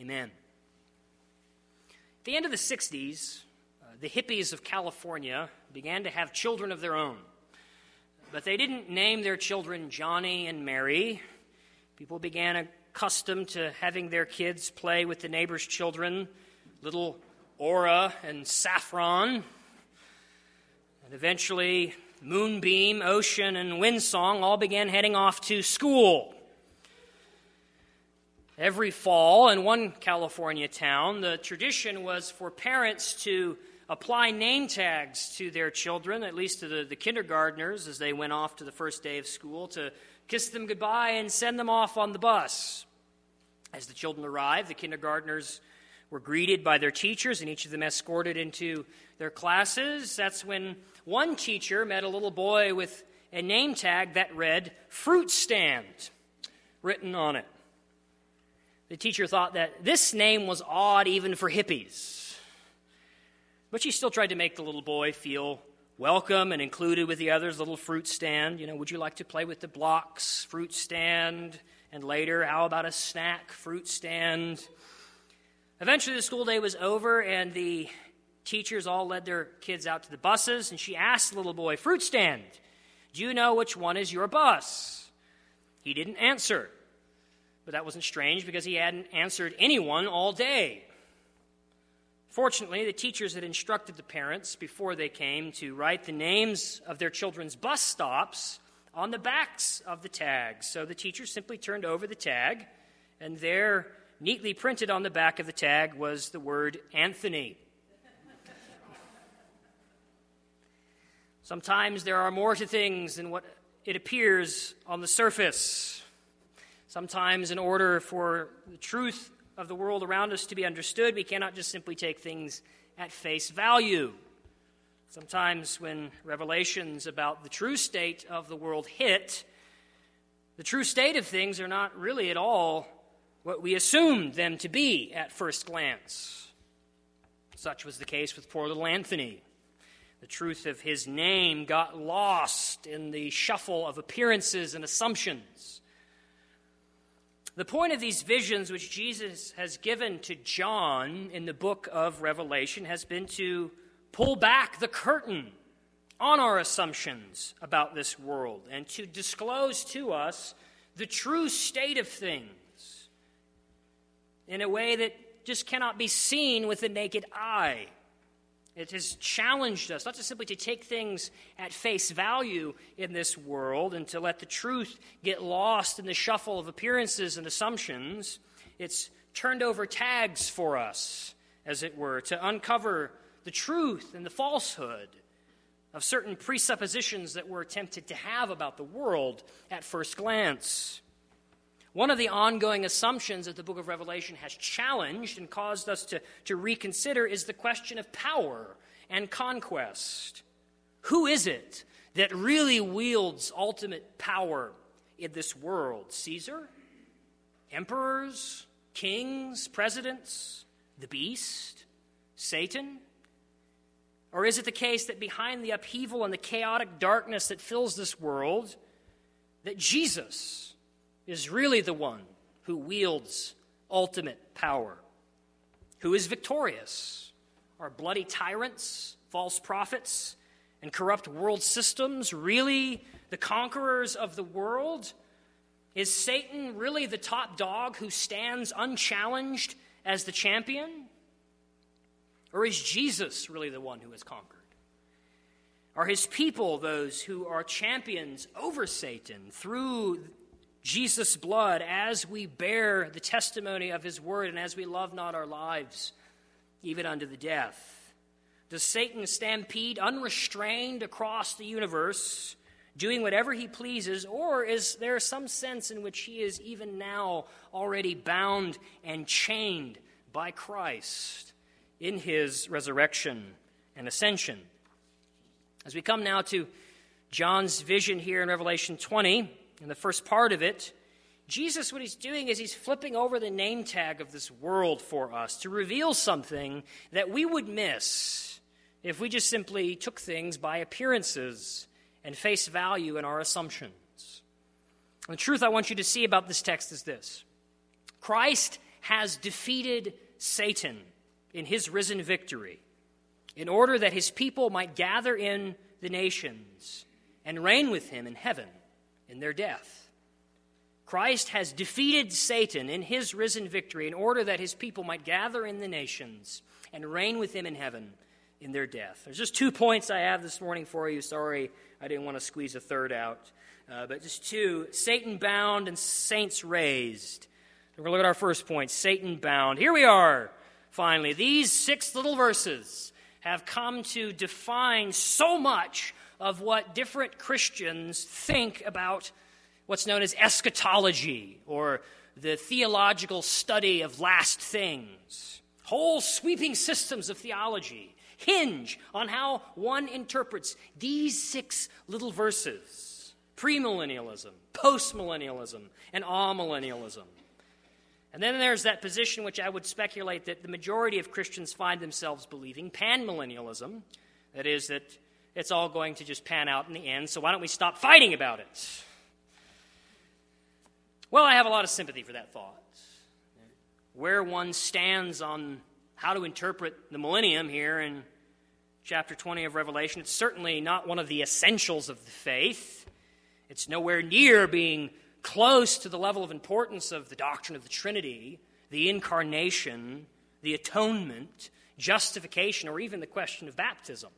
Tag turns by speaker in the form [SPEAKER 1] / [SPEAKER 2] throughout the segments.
[SPEAKER 1] Amen. At the end of the 60s, the hippies of California began to have children of their own. But they didn't name their children Johnny and Mary. People began accustomed to having their kids play with the neighbors' children, little Aura and Saffron. And eventually, Moonbeam, Ocean, and Windsong all began heading off to school. Every fall in one California town, the tradition was for parents to apply name tags to their children, at least to the kindergartners as they went off to the first day of school, to kiss them goodbye and send them off on the bus. As the children arrived, the kindergartners were greeted by their teachers, and each of them escorted into their classes. That's when one teacher met a little boy with a name tag that read, "Fruit Stand," written on it. The teacher thought that this name was odd even for hippies. But she still tried to make the little boy feel welcome and included with the others. Little fruit stand, would you like to play with the blocks? Fruit stand. And later, how about a snack? Fruit stand. Eventually, the school day was over, and the teachers all led their kids out to the buses, and she asked the little boy, "Fruit stand, do you know which one is your bus?" He didn't answer. But that wasn't strange because he hadn't answered anyone all day. Fortunately, the teachers had instructed the parents before they came to write the names of their children's bus stops on the backs of the tags. So the teachers simply turned over the tag, and there, neatly printed on the back of the tag, was the word Anthony. Sometimes there are more to things than what it appears on the surface. Sometimes, in order for the truth of the world around us to be understood, we cannot just simply take things at face value. Sometimes, when revelations about the true state of the world hit, the true state of things are not really at all what we assumed them to be at first glance. Such was the case with poor little Anthony. The truth of his name got lost in the shuffle of appearances and assumptions. The point of these visions which Jesus has given to John in the book of Revelation has been to pull back the curtain on our assumptions about this world and to disclose to us the true state of things in a way that just cannot be seen with the naked eye. It has challenged us not just simply to take things at face value in this world and to let the truth get lost in the shuffle of appearances and assumptions. It's turned over tags for us, as it were, to uncover the truth and the falsehood of certain presuppositions that we're tempted to have about the world at first glance. One of the ongoing assumptions that the book of Revelation has challenged and caused us to reconsider is the question of power and conquest. Who is it that really wields ultimate power in this world? Caesar? Emperors? Kings? Presidents? The beast? Satan? Or is it the case that behind the upheaval and the chaotic darkness that fills this world, that Jesus is really the one who wields ultimate power? Who is victorious? Are bloody tyrants, false prophets, and corrupt world systems really the conquerors of the world? Is Satan really the top dog who stands unchallenged as the champion? Or is Jesus really the one who has conquered? Are his people those who are champions over Satan through Jesus' blood as we bear the testimony of his word and as we love not our lives, even unto the death? Does Satan stampede unrestrained across the universe, doing whatever he pleases, or is there some sense in which he is even now already bound and chained by Christ in his resurrection and ascension? As we come now to John's vision here in Revelation 20, in the first part of it, Jesus, what he's doing is he's flipping over the name tag of this world for us to reveal something that we would miss if we just simply took things by appearances and face value in our assumptions. And the truth I want you to see about this text is this: Christ has defeated Satan in his risen victory, in order that his people might gather in the nations and reign with him in heaven in their death. Christ has defeated Satan in his risen victory in order that his people might gather in the nations and reign with him in heaven in their death. There's just 2 points I have this morning for you. Sorry, I didn't want to squeeze a third out. But just 2, Satan bound and saints raised. We're going to look at our first point, Satan bound. Here we are, finally. These 6 little verses have come to define so much of what different Christians think about what's known as eschatology, or the theological study of last things. Whole sweeping systems of theology hinge on how one interprets these 6 little verses: premillennialism, postmillennialism, and amillennialism. And then there's that position which I would speculate that the majority of Christians find themselves believing, panmillennialism. That is, that it's all going to just pan out in the end, so why don't we stop fighting about it? Well, I have a lot of sympathy for that thought. Where one stands on how to interpret the millennium here in chapter 20 of Revelation, it's certainly not one of the essentials of the faith. It's nowhere near being close to the level of importance of the doctrine of the Trinity, the incarnation, the atonement, justification, or even the question of baptism.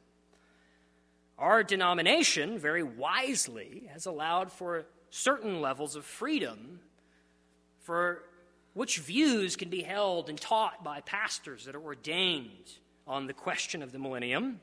[SPEAKER 1] Our denomination, very wisely, has allowed for certain levels of freedom for which views can be held and taught by pastors that are ordained on the question of the millennium.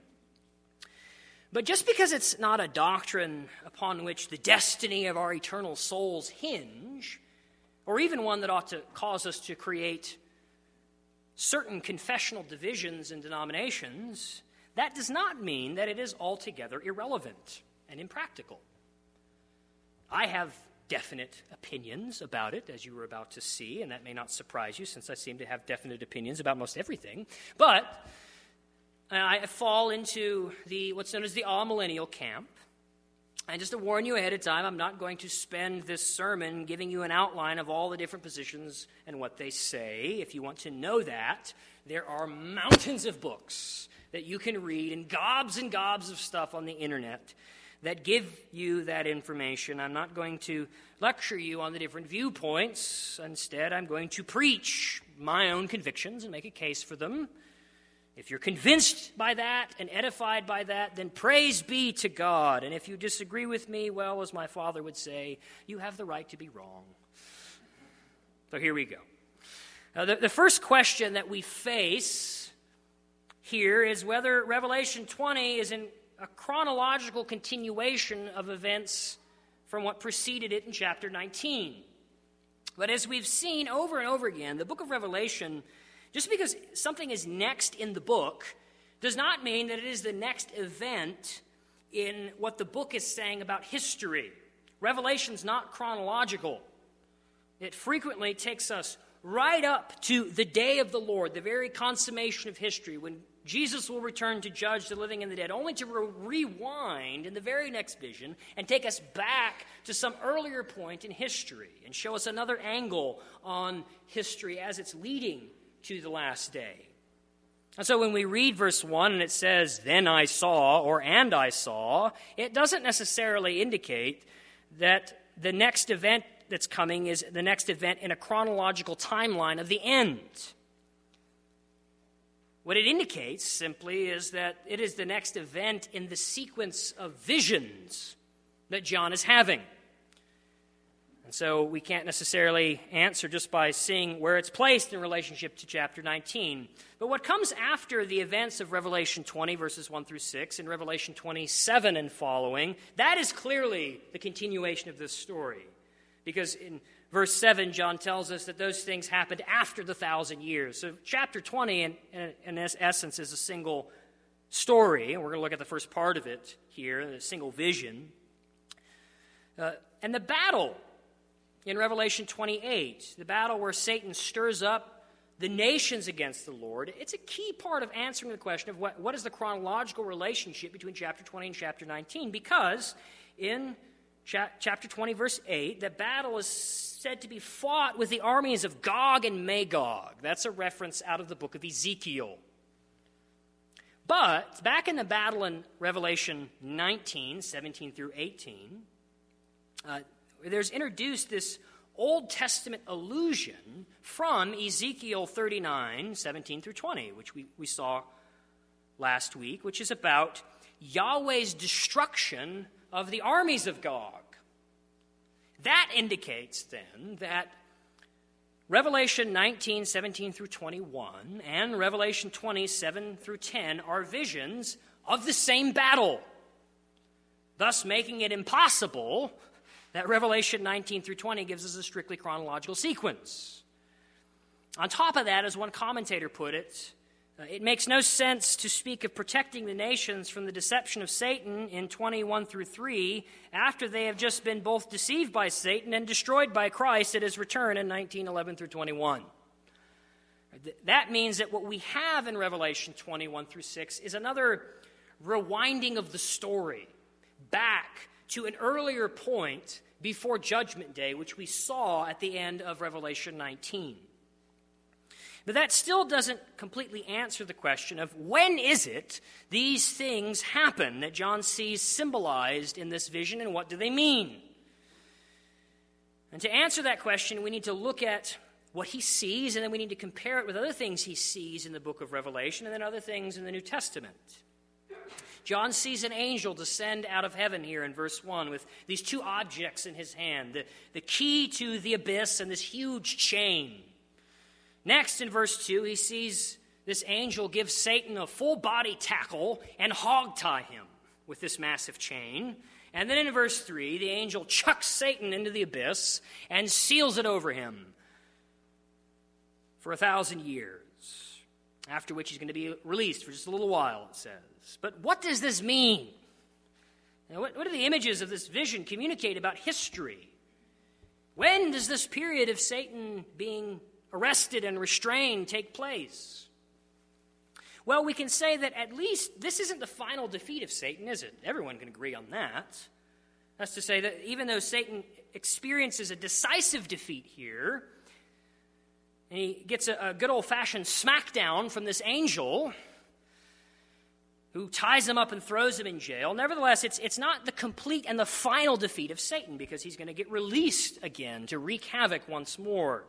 [SPEAKER 1] But just because it's not a doctrine upon which the destiny of our eternal souls hinge, or even one that ought to cause us to create certain confessional divisions and denominations, that does not mean that it is altogether irrelevant and impractical. I have definite opinions about it, as you were about to see, and that may not surprise you since I seem to have definite opinions about most everything. But I fall into what's known as the amillennial camp. And just to warn you ahead of time, I'm not going to spend this sermon giving you an outline of all the different positions and what they say. If you want to know that, there are mountains of books that you can read and gobs of stuff on the internet that give you that information. I'm not going to lecture you on the different viewpoints. Instead, I'm going to preach my own convictions and make a case for them. If you're convinced by that and edified by that, then praise be to God. And if you disagree with me, well, as my father would say, you have the right to be wrong. So here we go. Now, the first question that we face here is whether Revelation 20 is in a chronological continuation of events from what preceded it in chapter 19. But as we've seen over and over again, the book of Revelation, just because something is next in the book, does not mean that it is the next event in what the book is saying about history. Revelation's not chronological. It frequently takes us right up to the day of the Lord, the very consummation of history, when Jesus will return to judge the living and the dead, only to rewind in the very next vision and take us back to some earlier point in history and show us another angle on history as it's leading to the last day. And so when we read verse 1 and it says, "Then I saw," or "and I saw," it doesn't necessarily indicate that the next event that's coming is the next event in a chronological timeline of the end. What it indicates simply is that it is the next event in the sequence of visions that John is having. And so we can't necessarily answer just by seeing where it's placed in relationship to chapter 19. But what comes after the events of Revelation 20, verses 1 through 6, and Revelation 27 and following, that is clearly the continuation of this story. Because in verse 7, John tells us that those things happened after the 1,000 years. So chapter 20, in essence, is a single story. And we're going to look at the first part of it here, a single vision. And the battle in Revelation 28, the battle where Satan stirs up the nations against the Lord, it's a key part of answering the question of what is the chronological relationship between chapter 20 and chapter 19. Because in chapter 20, verse 8, the battle is said to be fought with the armies of Gog and Magog. That's a reference out of the book of Ezekiel. But back in the battle in Revelation 19, 17 through 18, there's introduced this Old Testament allusion from Ezekiel 39, 17 through 20, which we saw last week, which is about Yahweh's destruction of the armies of Gog. That indicates then that Revelation 19, 17 through 21 and Revelation 27 through 10 are visions of the same battle, thus making it impossible that Revelation 19 through 20 gives us a strictly chronological sequence. On top of that, as one commentator put it, it makes no sense to speak of protecting the nations from the deception of Satan in 21 through 3 after they have just been both deceived by Satan and destroyed by Christ at his return in 19:11 through 21. That means that what we have in Revelation 21 through 6 is another rewinding of the story back to an earlier point before Judgment Day, which we saw at the end of Revelation 19. But that still doesn't completely answer the question of when is it these things happen that John sees symbolized in this vision, and what do they mean? And to answer that question, we need to look at what he sees, and then we need to compare it with other things he sees in the book of Revelation and then other things in the New Testament. John sees an angel descend out of heaven here in verse 1 with these two objects in his hand, the key to the abyss and this huge chain. Next, in verse 2, he sees this angel give Satan a full-body tackle and hog-tie him with this massive chain. And then in verse 3, the angel chucks Satan into the abyss and seals it over him for 1,000 years, after which he's going to be released for just a little while, it says. But what does this mean? Now, what do the images of this vision communicate about history? When does this period of Satan being arrested and restrained take place? Well, we can say that at least this isn't the final defeat of Satan, is it? Everyone can agree on that. That's to say that even though Satan experiences a decisive defeat here, and he gets a good old-fashioned smackdown from this angel who ties him up and throws him in jail, nevertheless, it's not the complete and the final defeat of Satan, because he's going to get released again to wreak havoc once more.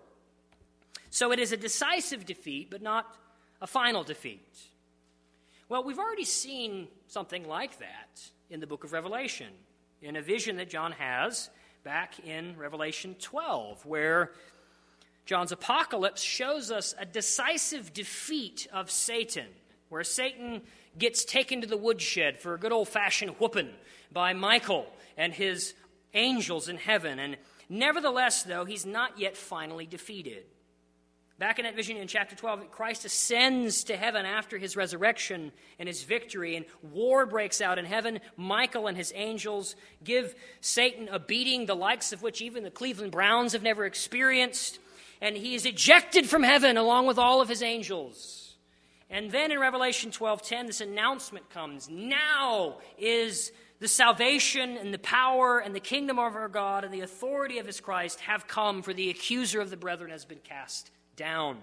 [SPEAKER 1] So it is a decisive defeat, but not a final defeat. Well, we've already seen something like that in the book of Revelation, in a vision that John has back in Revelation 12, where John's apocalypse shows us a decisive defeat of Satan, where Satan gets taken to the woodshed for a good old-fashioned whooping by Michael and his angels in heaven. And nevertheless, though, he's not yet finally defeated. Back in that vision in chapter 12, Christ ascends to heaven after his resurrection and his victory, and war breaks out in heaven. Michael and his angels give Satan a beating, the likes of which even the Cleveland Browns have never experienced, and he is ejected from heaven along with all of his angels. And then in Revelation 12:10, this announcement comes. Now is the salvation and the power and the kingdom of our God and the authority of his Christ have come, for the accuser of the brethren has been cast down.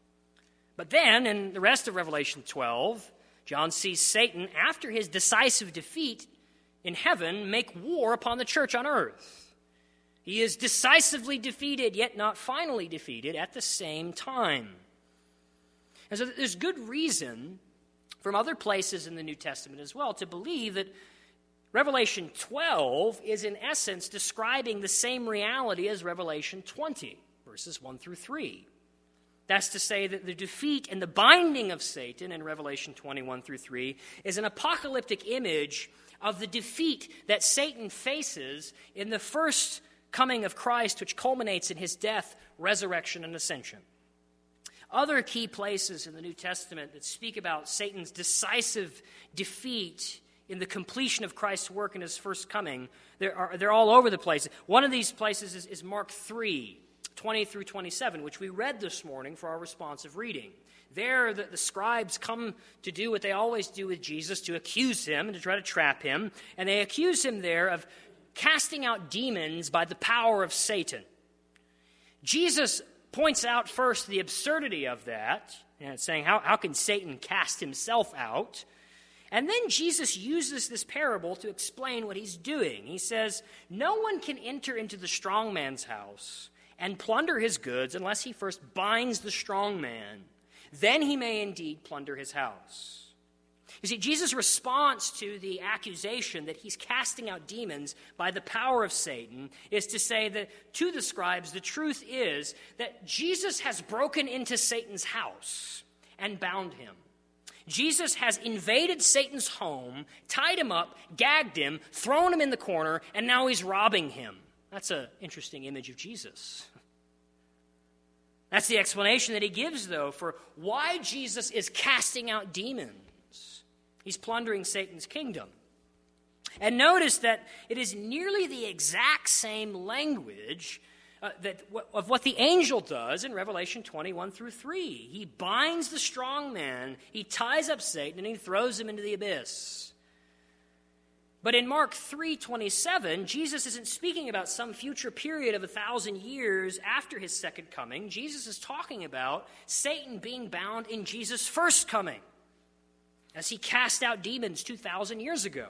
[SPEAKER 1] But then, in the rest of Revelation 12, John sees Satan, after his decisive defeat in heaven, make war upon the church on earth. He is decisively defeated, yet not finally defeated at the same time. And so there's good reason from other places in the New Testament as well to believe that Revelation 12 is in essence describing the same reality as Revelation 20, verses 1 through 3. That's to say that the defeat and the binding of Satan in Revelation 21 through 3 is an apocalyptic image of the defeat that Satan faces in the first coming of Christ, which culminates in his death, resurrection, and ascension. Other key places in the New Testament that speak about Satan's decisive defeat in the completion of Christ's work in his first coming, they're all over the place. One of these places is Mark 3, 20 through 27, which we read this morning for our responsive reading. There, the scribes come to do what they always do with Jesus, to accuse him and to try to trap him. And they accuse him there of casting out demons by the power of Satan. Jesus points out first the absurdity of that, and saying, how can Satan cast himself out? And then Jesus uses this parable to explain what he's doing. He says, no one can enter into the strong man's house and plunder his goods unless he first binds the strong man. Then he may indeed plunder his house. You see, Jesus' response to the accusation that he's casting out demons by the power of Satan is to say that to the scribes, the truth is that Jesus has broken into Satan's house and bound him. Jesus has invaded Satan's home, tied him up, gagged him, thrown him in the corner, and now he's robbing him. That's an interesting image of Jesus. That's the explanation that he gives, though, for why Jesus is casting out demons. He's plundering Satan's kingdom. And notice that it is nearly the exact same language of what the angel does in Revelation 21 through 3. He binds the strong man, he ties up Satan, and he throws him into the abyss. But in Mark 3:27, Jesus isn't speaking about some future period of 1,000 years after his second coming. Jesus is talking about Satan being bound in Jesus' first coming, as he cast out demons 2,000 years ago.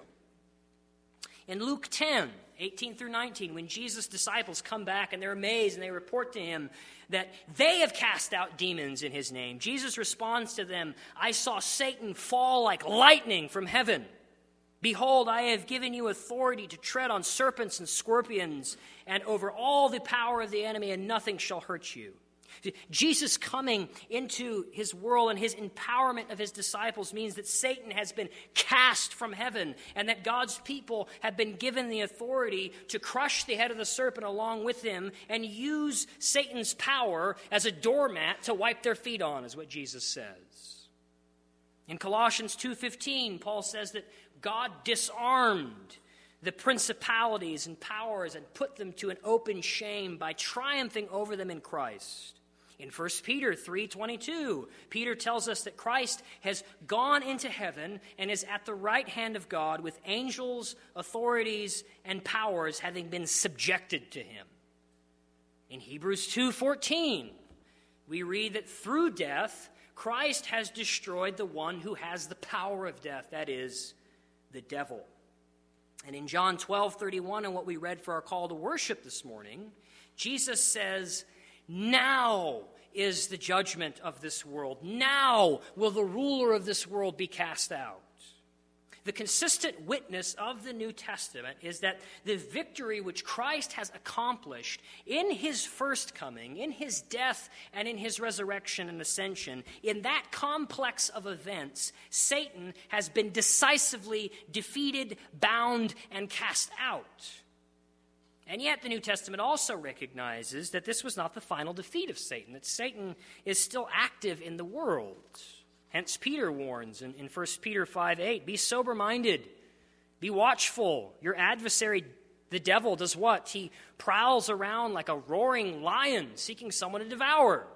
[SPEAKER 1] In Luke 10:18 through 19, when Jesus' disciples come back and they're amazed and they report to him that they have cast out demons in his name, Jesus responds to them, I saw Satan fall like lightning from heaven. Behold, I have given you authority to tread on serpents and scorpions and over all the power of the enemy, and nothing shall hurt you. Jesus coming into his world and his empowerment of his disciples means that Satan has been cast from heaven and that God's people have been given the authority to crush the head of the serpent along with him and use Satan's power as a doormat to wipe their feet on, is what Jesus says. In Colossians 2:15, Paul says that God disarmed the principalities and powers and put them to an open shame by triumphing over them in Christ. In 1 Peter 3:22, Peter tells us that Christ has gone into heaven and is at the right hand of God with angels, authorities, and powers having been subjected to him. In Hebrews 2:14, we read that through death, Christ has destroyed the one who has the power of death, that is, the devil. And in John 12:31, and what we read for our call to worship this morning, Jesus says, now is the judgment of this world. Now will the ruler of this world be cast out. The consistent witness of the New Testament is that the victory which Christ has accomplished in his first coming, in his death, and in his resurrection and ascension, in that complex of events, Satan has been decisively defeated, bound, and cast out. And yet the New Testament also recognizes that this was not the final defeat of Satan, that Satan is still active in the world. Hence Peter warns in 1 Peter 5:8, be sober-minded, be watchful. Your adversary, the devil, does what? He prowls around like a roaring lion, seeking someone to devour.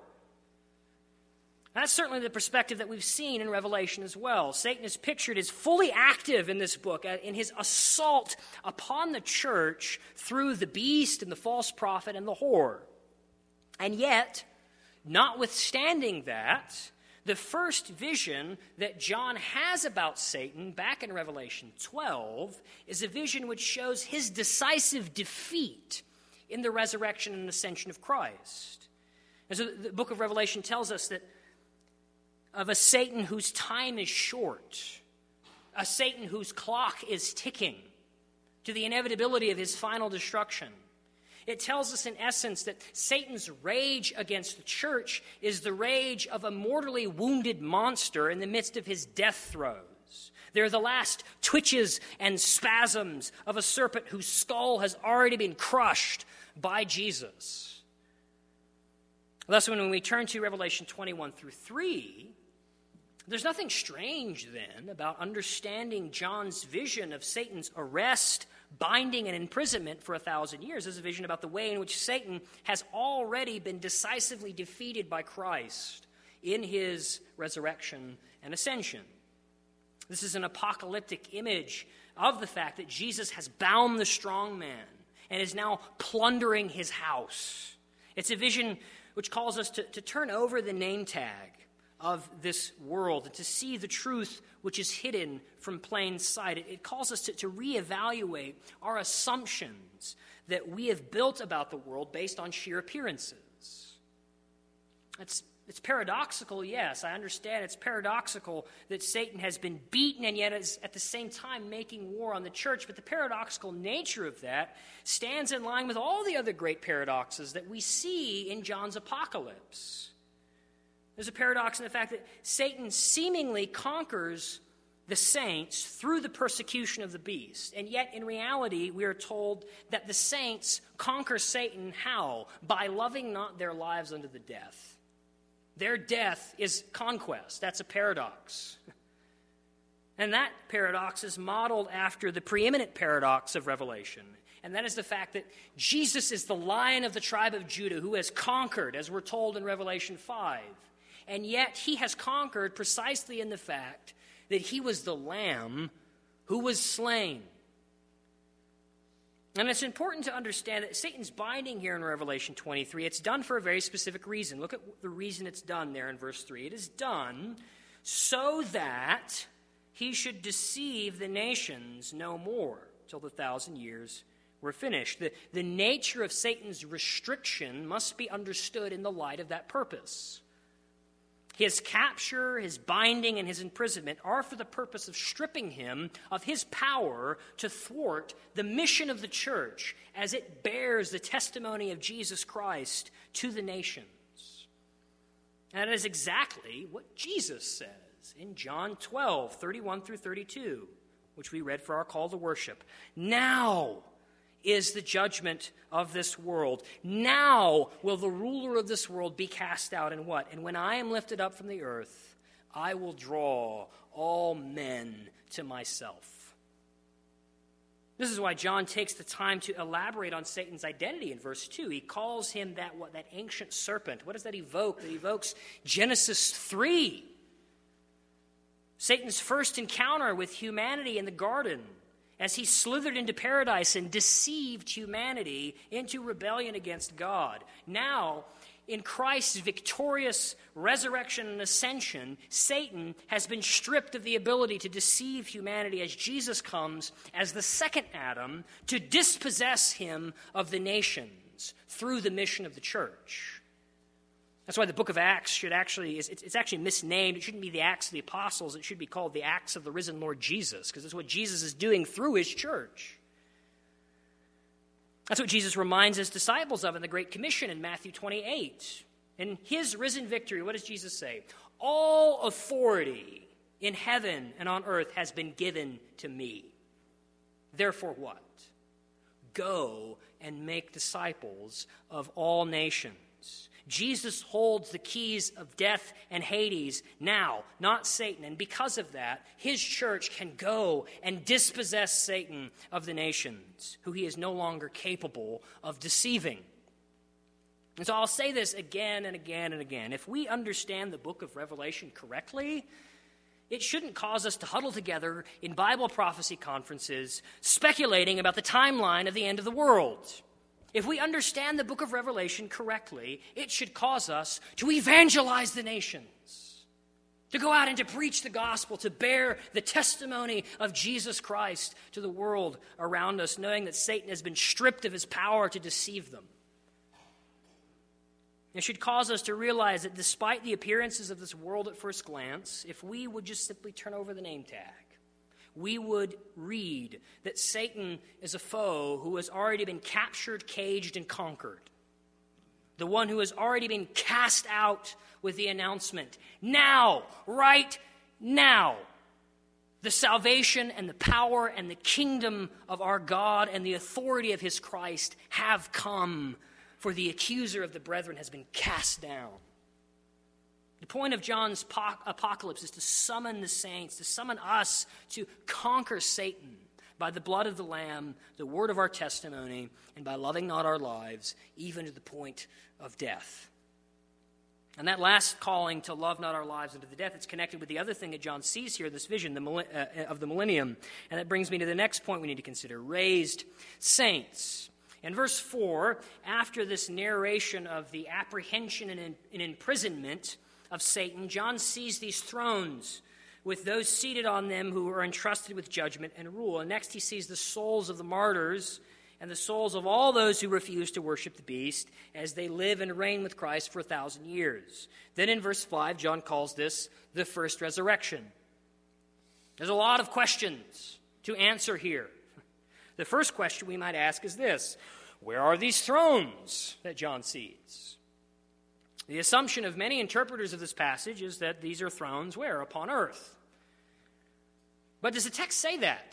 [SPEAKER 1] That's certainly the perspective that we've seen in Revelation as well. Satan is pictured as fully active in this book in his assault upon the church through the beast and the false prophet and the whore. And yet, notwithstanding that, the first vision that John has about Satan back in Revelation 12 is a vision which shows his decisive defeat in the resurrection and ascension of Christ. And so the book of Revelation tells us that of a Satan whose time is short, a Satan whose clock is ticking to the inevitability of his final destruction. It tells us in essence that Satan's rage against the church is the rage of a mortally wounded monster in the midst of his death throes. They're the last twitches and spasms of a serpent whose skull has already been crushed by Jesus. Thus, when we turn to Revelation 21 through 3, there's nothing strange then about understanding John's vision of Satan's arrest, binding, and imprisonment for 1,000 years as a vision about the way in which Satan has already been decisively defeated by Christ in his resurrection and ascension. This is an apocalyptic image of the fact that Jesus has bound the strong man and is now plundering his house. It's a vision which calls us to turn over the name tag of this world and to see the truth which is hidden from plain sight. It calls us to reevaluate our assumptions that we have built about the world based on sheer appearances. It's paradoxical, yes. I understand it's paradoxical that Satan has been beaten and yet is at the same time making war on the church. But the paradoxical nature of that stands in line with all the other great paradoxes that we see in John's apocalypse. There's a paradox in the fact that Satan seemingly conquers the saints through the persecution of the beast. And yet, in reality, we are told that the saints conquer Satan how? By loving not their lives unto the death. Their death is conquest. That's a paradox. And that paradox is modeled after the preeminent paradox of Revelation. And that is the fact that Jesus is the Lion of the tribe of Judah who has conquered, as we're told in Revelation 5. And yet he has conquered precisely in the fact that he was the Lamb who was slain. And it's important to understand that Satan's binding here in Revelation 23, it's done for a very specific reason. Look at the reason it's done there in verse 3. It is done so that he should deceive the nations no more till the 1,000 years were finished. The nature of Satan's restriction must be understood in the light of that purpose. His capture, his binding, and his imprisonment are for the purpose of stripping him of his power to thwart the mission of the church as it bears the testimony of Jesus Christ to the nations. And that is exactly what Jesus says in John 12, 31 through 32, which we read for our call to worship. Now is the judgment of this world. Now will the ruler of this world be cast out, and what? And when I am lifted up from the earth, I will draw all men to myself. This is why John takes the time to elaborate on Satan's identity in verse 2. He calls him that ancient serpent. What does that evoke? That evokes Genesis 3. Satan's first encounter with humanity in the garden, as he slithered into paradise and deceived humanity into rebellion against God. Now, in Christ's victorious resurrection and ascension, Satan has been stripped of the ability to deceive humanity as Jesus comes as the second Adam to dispossess him of the nations through the mission of the church. That's why the book of Acts should it's actually misnamed. It shouldn't be the Acts of the Apostles. It should be called the Acts of the Risen Lord Jesus, because it's what Jesus is doing through his church. That's what Jesus reminds his disciples of in the Great Commission in Matthew 28. In his risen victory, what does Jesus say? All authority in heaven and on earth has been given to me. Therefore what? Go and make disciples of all nations. Jesus holds the keys of death and Hades now, not Satan. And because of that, his church can go and dispossess Satan of the nations, who he is no longer capable of deceiving. And so I'll say this again and again and again. If we understand the book of Revelation correctly, it shouldn't cause us to huddle together in Bible prophecy conferences speculating about the timeline of the end of the world. If we understand the book of Revelation correctly, it should cause us to evangelize the nations, to go out and to preach the gospel, to bear the testimony of Jesus Christ to the world around us, knowing that Satan has been stripped of his power to deceive them. It should cause us to realize that despite the appearances of this world at first glance, if we would just simply turn over the name tag, we would read that Satan is a foe who has already been captured, caged, and conquered. The one who has already been cast out with the announcement, now, right now, the salvation and the power and the kingdom of our God and the authority of his Christ have come, for the accuser of the brethren has been cast down. The point of John's apocalypse is to summon the saints, to summon us to conquer Satan by the blood of the Lamb, the word of our testimony, and by loving not our lives, even to the point of death. And that last calling to love not our lives unto the death, it's connected with the other thing that John sees here, this vision of the millennium. And that brings me to the next point we need to consider, raised saints. In verse 4, after this narration of the apprehension and imprisonment of Satan, John sees these thrones with those seated on them who are entrusted with judgment and rule. And next he sees the souls of the martyrs and the souls of all those who refuse to worship the beast as they live and reign with Christ for 1,000 years. Then in verse 5, John calls this the first resurrection. There's a lot of questions to answer here. The first question we might ask is this: where are these thrones that John sees? The assumption of many interpreters of this passage is that these are thrones where? Upon earth. But does the text say that?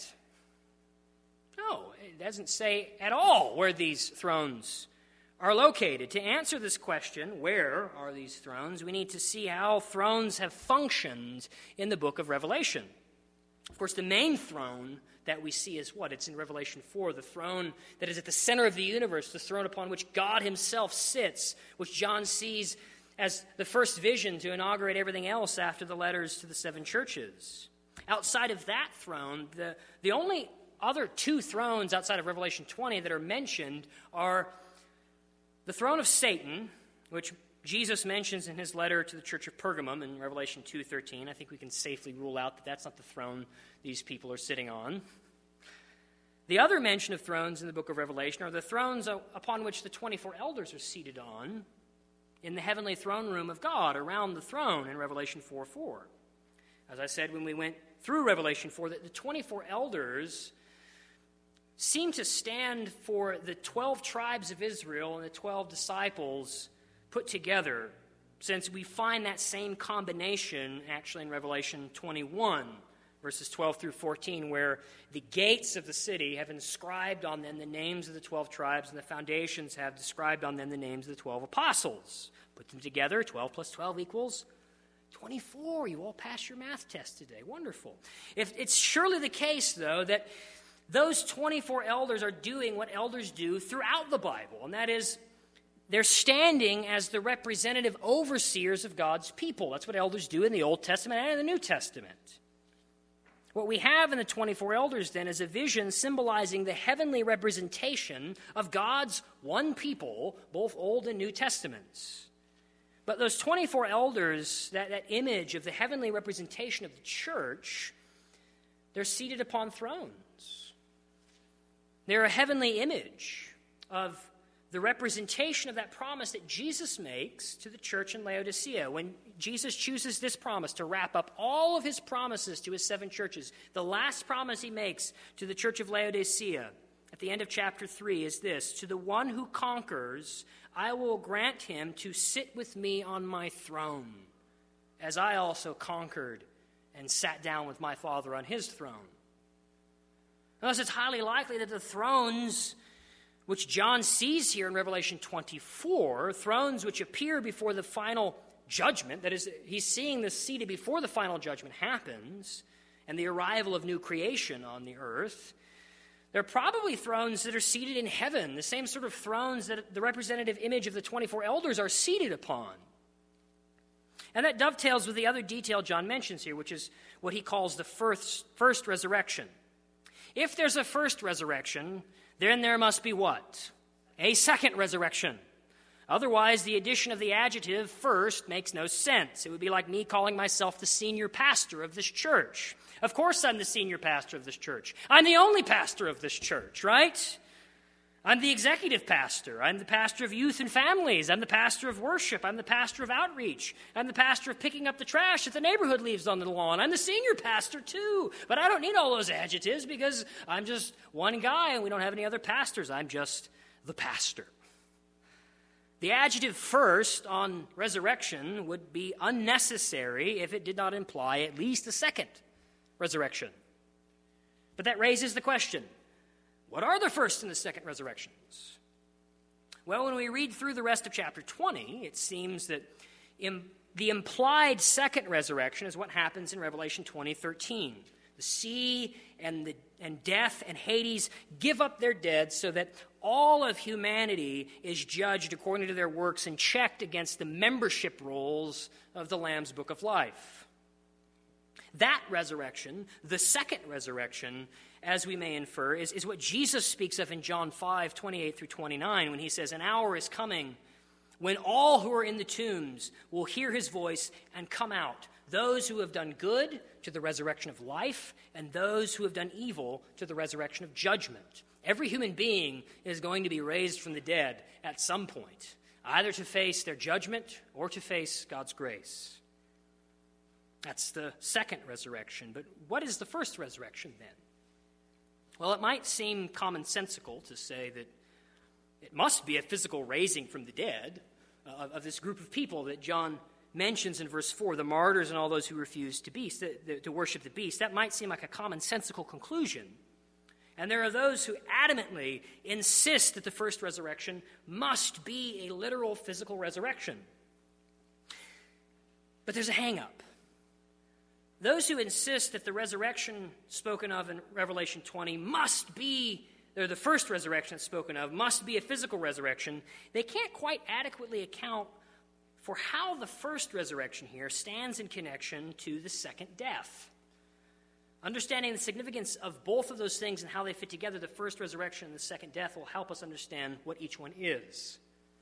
[SPEAKER 1] No, it doesn't say at all where these thrones are located. To answer this question, where are these thrones, we need to see how thrones have functioned in the book of Revelation. Of course, the main throne that we see is what? It's in Revelation 4, the throne that is at the center of the universe, the throne upon which God himself sits, which John sees as the first vision to inaugurate everything else after the letters to the 7 churches. Outside of that throne, the only other 2 thrones outside of Revelation 20 that are mentioned are the throne of Satan, which Jesus mentions in his letter to the church of Pergamum in Revelation 2:13. I think we can safely rule out that that's not the throne these people are sitting on. The other mention of thrones in the book of Revelation are the thrones upon which the 24 elders are seated on in the heavenly throne room of God around the throne in Revelation 4:4. As I said when we went through Revelation 4, that the 24 elders seem to stand for the 12 tribes of Israel and the 12 disciples put together, since we find that same combination actually in Revelation 21, verses 12 through 14, where the gates of the city have inscribed on them the names of the 12 tribes, and the foundations have described on them the names of the 12 apostles. Put them together, 12 plus 12 equals 24. You all passed your math test today. Wonderful. It's surely the case, though, that those 24 elders are doing what elders do throughout the Bible, and that is they're standing as the representative overseers of God's people. That's what elders do in the Old Testament and in the New Testament. What we have in the 24 elders, then, is a vision symbolizing the heavenly representation of God's one people, both Old and New Testaments. But those 24 elders, that image of the heavenly representation of the church, they're seated upon thrones. They're a heavenly image of the representation of that promise that Jesus makes to the church in Laodicea. When Jesus chooses this promise to wrap up all of his promises to his 7 churches, the last promise he makes to the church of Laodicea at the end of chapter 3 is this: to the one who conquers, I will grant him to sit with me on my throne, as I also conquered and sat down with my Father on his throne. Thus, it's highly likely that the thrones which John sees here in Revelation 24, thrones which appear before the final judgment, that is, he's seeing this seated before the final judgment happens and the arrival of new creation on the earth, they're probably thrones that are seated in heaven, the same sort of thrones that the representative image of the 24 elders are seated upon. And that dovetails with the other detail John mentions here, which is what he calls the first resurrection. If there's a first resurrection, then there must be what? A second resurrection. Otherwise, the addition of the adjective first makes no sense. It would be like me calling myself the senior pastor of this church. Of course I'm the senior pastor of this church. I'm the only pastor of this church, right? I'm the executive pastor. I'm the pastor of youth and families. I'm the pastor of worship. I'm the pastor of outreach. I'm the pastor of picking up the trash that the neighborhood leaves on the lawn. I'm the senior pastor too. But I don't need all those adjectives because I'm just one guy and we don't have any other pastors. I'm just the pastor. The adjective first on resurrection would be unnecessary if it did not imply at least a second resurrection. But that raises the question, what are the first and the second resurrections? Well, when we read through the rest of chapter 20, it seems that the implied second resurrection is what happens in Revelation 20:13. The sea and death and Hades give up their dead so that all of humanity is judged according to their works and checked against the membership rolls of the Lamb's Book of Life. That resurrection, the second resurrection, as we may infer, is what Jesus speaks of in John 5:28-29, when he says, "An hour is coming when all who are in the tombs will hear his voice and come out, those who have done good to the resurrection of life, and those who have done evil to the resurrection of judgment." Every human being is going to be raised from the dead at some point, either to face their judgment or to face God's grace. That's the second resurrection. But what is the first resurrection then? Well, it might seem commonsensical to say that it must be a physical raising from the dead of this group of people that John mentions in verse 4, the martyrs and all those who refuse to worship the beast. That might seem like a commonsensical conclusion. And there are those who adamantly insist that the first resurrection must be a literal physical resurrection. But there's a hang-up. Those who insist that the resurrection spoken of in Revelation 20 must be, or the first resurrection that's spoken of, must be a physical resurrection, they can't quite adequately account for how the first resurrection here stands in connection to the second death. Understanding the significance of both of those things and how they fit together, the first resurrection and the second death, will help us understand what each one is.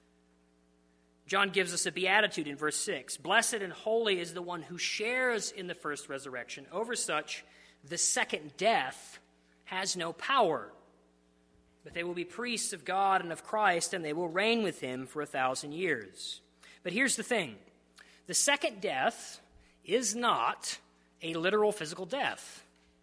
[SPEAKER 1] John gives us a beatitude in verse 6. "Blessed and holy is the one who shares in the first resurrection. Over such, the second death has no power. But they will be priests of God and of Christ, and they will reign with him for 1,000 years. But here's the thing. The second death is not a literal physical death.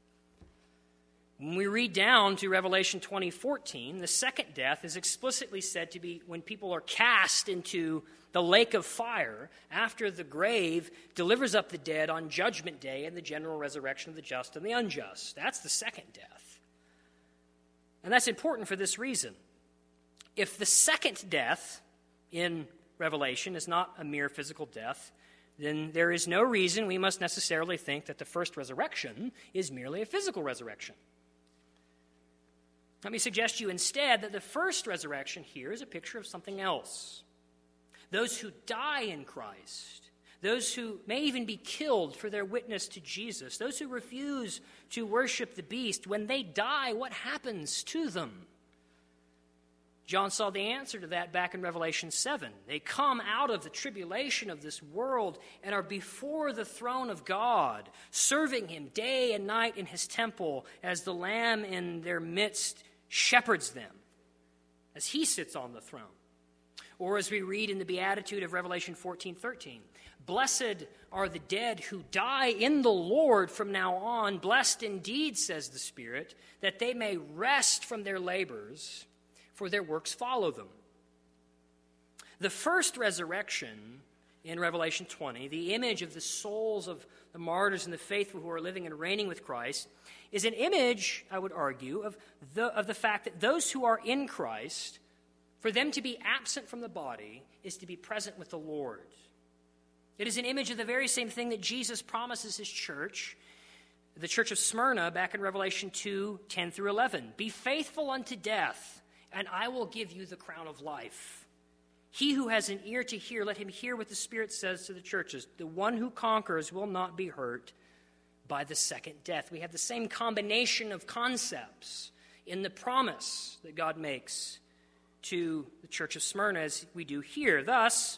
[SPEAKER 1] When we read down to Revelation 20:14, the second death is explicitly said to be when people are cast into the lake of fire after the grave delivers up the dead on Judgment Day and the general resurrection of the just and the unjust. That's the second death. And that's important for this reason. If the second death in Revelation is not a mere physical death, then there is no reason we must necessarily think that the first resurrection is merely a physical resurrection. Let me suggest to you instead that the first resurrection here is a picture of something else. Those who die in Christ, those who may even be killed for their witness to Jesus, those who refuse to worship the beast, when they die, what happens to them? John saw the answer to that back in Revelation 7. They come out of the tribulation of this world and are before the throne of God, serving him day and night in his temple as the Lamb in their midst shepherds them as he sits on the throne. Or as we read in the Beatitude of Revelation 14:13, "Blessed are the dead who die in the Lord from now on. Blessed indeed, says the Spirit, that they may rest from their labors, for their works follow them." The first resurrection in Revelation 20, the image of the souls of the martyrs and the faithful who are living and reigning with Christ, is an image, I would argue, of the fact that those who are in Christ, for them to be absent from the body is to be present with the Lord. It is an image of the very same thing that Jesus promises his church, the church of Smyrna, back in Revelation 2:10-11. "Be faithful unto death, and I will give you the crown of life. He who has an ear to hear, let him hear what the Spirit says to the churches. The one who conquers will not be hurt by the second death." We have the same combination of concepts in the promise that God makes to the church of Smyrna as we do here. Thus,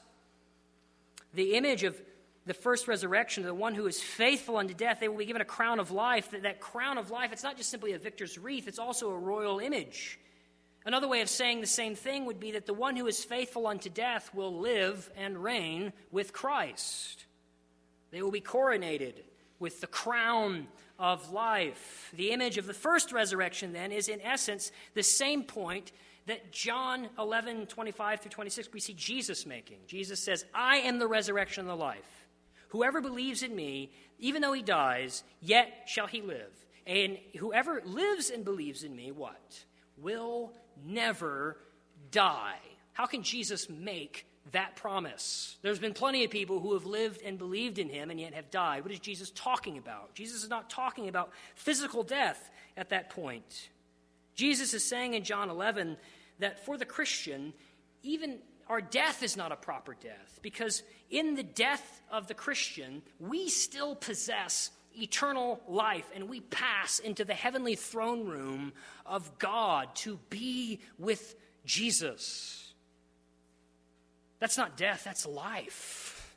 [SPEAKER 1] the image of the first resurrection, the one who is faithful unto death, they will be given a crown of life. That crown of life, it's not just simply a victor's wreath, it's also a royal image. Another way of saying the same thing would be that the one who is faithful unto death will live and reign with Christ. They will be coronated with the crown of life. The image of the first resurrection, then, is in essence the same point that John 11:25-26 we see Jesus making. Jesus says, "I am the resurrection and the life. Whoever believes in me, even though he dies, yet shall he live. And whoever lives and believes in me," what? "Will never die." How can Jesus make that promise? There's been plenty of people who have lived and believed in him and yet have died. What is Jesus talking about? Jesus is not talking about physical death at that point. Jesus is saying in John 11 that for the Christian, even our death is not a proper death, because in the death of the Christian, we still possess eternal life, and we pass into the heavenly throne room of God to be with Jesus. That's not death, that's life.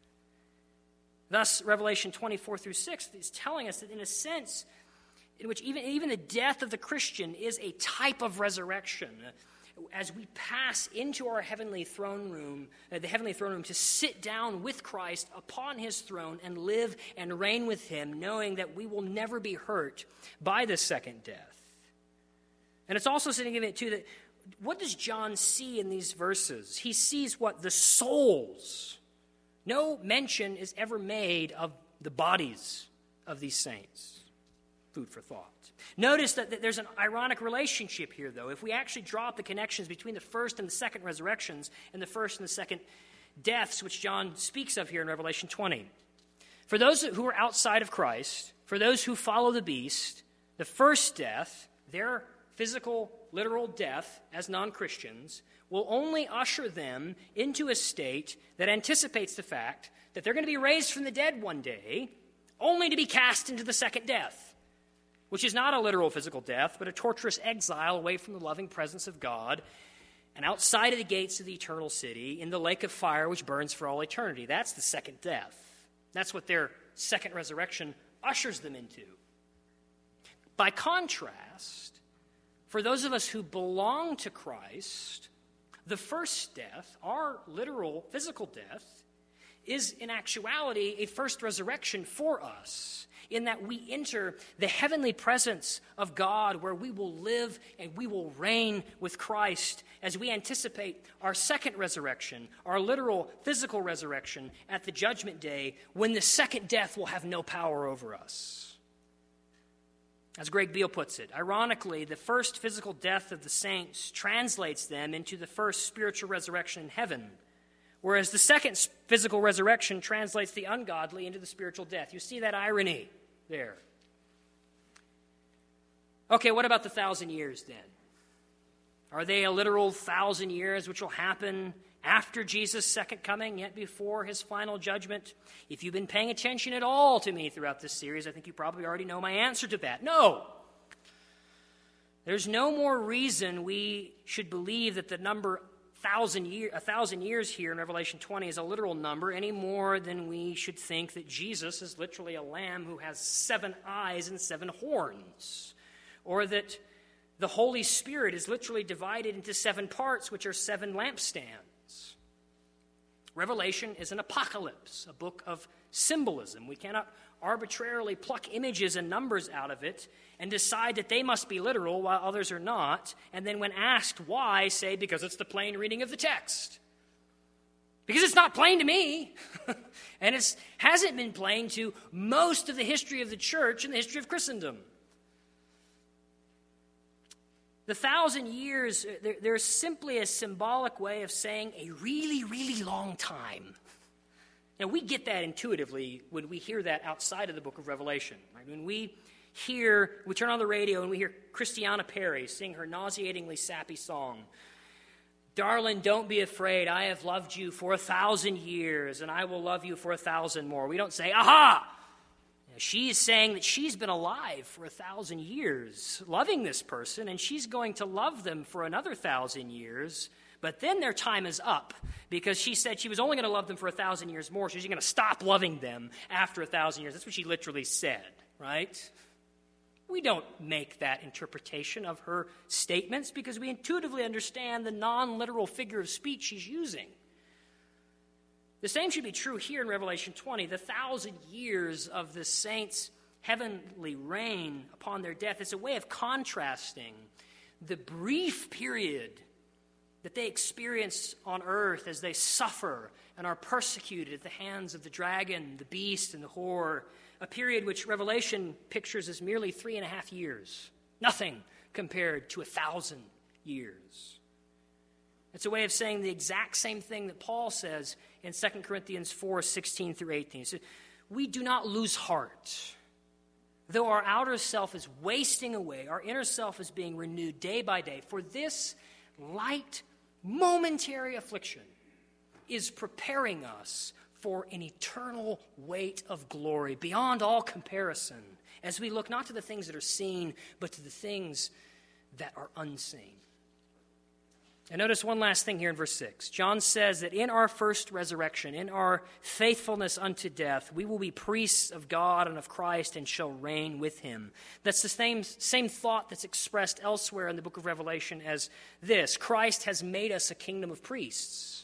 [SPEAKER 1] Thus, Revelation 24 through 6 is telling us that in a sense in which even the death of the Christian is a type of resurrection. As we pass into our heavenly throne room, the heavenly throne room, to sit down with Christ upon his throne and live and reign with him, knowing that we will never be hurt by the second death. And it's also significant, too, that what does John see in these verses? He sees what? The souls. No mention is ever made of the bodies of these saints. Food for thought. Notice that there's an ironic relationship here, though. If we actually draw up the connections between the first and the second resurrections and the first and the second deaths, which John speaks of here in Revelation 20. For those who are outside of Christ, for those who follow the beast, the first death, their physical, literal death as non-Christians, will only usher them into a state that anticipates the fact that they're going to be raised from the dead one day, only to be cast into the second death, which is not a literal physical death, but a torturous exile away from the loving presence of God and outside of the gates of the eternal city in the lake of fire which burns for all eternity. That's the second death. That's what their second resurrection ushers them into. By contrast, for those of us who belong to Christ, the first death, our literal physical death, is in actuality a first resurrection for us, in that we enter the heavenly presence of God where we will live and we will reign with Christ as we anticipate our second resurrection, our literal physical resurrection at the judgment day, when the second death will have no power over us. As Greg Beale puts it, ironically, the first physical death of the saints translates them into the first spiritual resurrection in heaven, whereas the second physical resurrection translates the ungodly into the spiritual death. You see that irony there. Okay, what about the 1,000 years then? Are they a literal 1,000 years which will happen after Jesus' second coming, yet before his final judgment? If you've been paying attention at all to me throughout this series, I think you probably already know my answer to that. No. There's no more reason we should believe that the number 1,000 years here in Revelation 20 is a literal number, any more than we should think that Jesus is literally a lamb who has 7 eyes and 7 horns, or that the Holy Spirit is literally divided into 7 parts, which are 7 lampstands. Revelation is an apocalypse, a book of symbolism. We cannot arbitrarily pluck images and numbers out of it and decide that they must be literal while others are not, and then when asked why, say, because it's the plain reading of the text. Because it's not plain to me, and it hasn't been plain to most of the history of the church and the history of Christendom. The 1,000 years, they're simply a symbolic way of saying a really, really long time. Now, we get that intuitively when we hear that outside of the book of Revelation. Right? When we turn on the radio and we hear Christiana Perry sing her nauseatingly sappy song, "Darling, don't be afraid, I have loved you for 1,000 years, and I will love you for 1,000 more." We don't say, "Aha!" She's saying that she's been alive for 1,000 years, loving this person, and she's going to love them for another 1,000 years, but then their time is up, because she said she was only going to love them for 1,000 years more, so she's going to stop loving them after 1,000 years. That's what she literally said, right? We don't make that interpretation of her statements because we intuitively understand the non-literal figure of speech she's using. The same should be true here in Revelation 20. The 1,000 years of the saints' heavenly reign upon their death is a way of contrasting the brief period that they experience on earth as they suffer and are persecuted at the hands of the dragon, the beast, and the whore, a period which Revelation pictures as merely 3.5 years, nothing compared to 1,000 years. It's a way of saying the exact same thing that Paul says in 2 Corinthians 4:16 through 18. He says, "We do not lose heart. Though our outer self is wasting away, our inner self is being renewed day by day. For this light, momentary affliction is preparing us for an eternal weight of glory beyond all comparison as we look not to the things that are seen, but to the things that are unseen. And notice one last thing here in verse 6. John says that in our first resurrection, in our faithfulness unto death, we will be priests of God and of Christ and shall reign with him. That's the same thought that's expressed elsewhere in the book of Revelation as this. Christ has made us a kingdom of priests.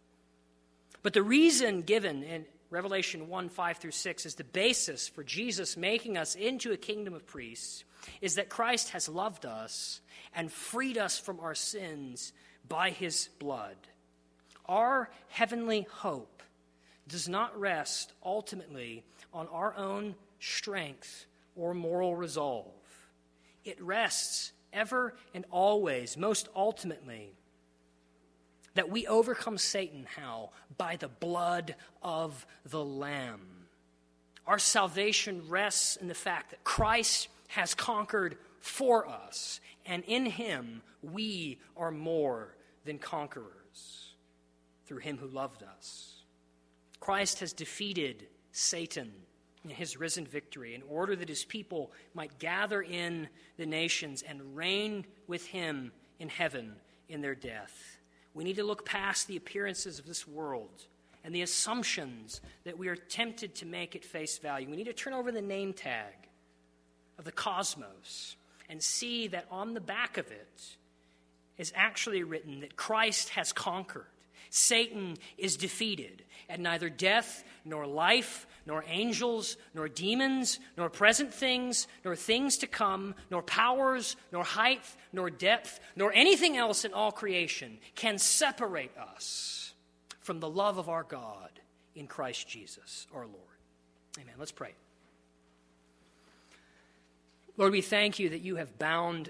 [SPEAKER 1] But the reason given in Revelation 1, 5 through 6 is the basis for Jesus making us into a kingdom of priests is that Christ has loved us and freed us from our sins by his blood. Our heavenly hope does not rest ultimately on our own strength or moral resolve. It rests ever and always, most ultimately, that we overcome Satan. How? By the blood of the Lamb. Our salvation rests in the fact that Christ has conquered for us, and in him we are more than conquerors through him who loved us. Christ has defeated Satan in his risen victory in order that his people might gather in the nations and reign with him in heaven in their death. We need to look past the appearances of this world and the assumptions that we are tempted to make at face value. We need to turn over the name tag of the cosmos and see that on the back of it is actually written that Christ has conquered. Satan is defeated, and neither death, nor life, nor angels, nor demons, nor present things, nor things to come, nor powers, nor height, nor depth, nor anything else in all creation can separate us from the love of our God in Christ Jesus, our Lord. Amen. Let's pray. Lord, we thank you that you have bound